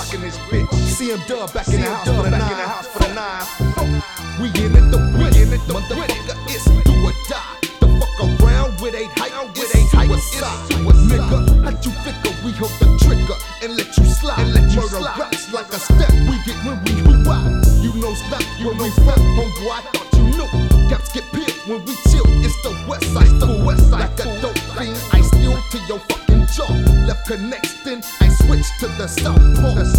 rockin' this bitch. CM Dub back in the house for the nine. We in it the win, motherfucker, it's do or die. The fuck around with ain't hype, with ain't suicide. Nigga, how you figure we hold the trigger and let you slide? Murder raps like a step we get when we hoo-ah. You know stop when we fuck, homeboy, I thought you knew. Caps get peeled when we chill, it's the west side, like a dope fiend. I steal to your fucking jaw, left connecting, I switch to the south pole.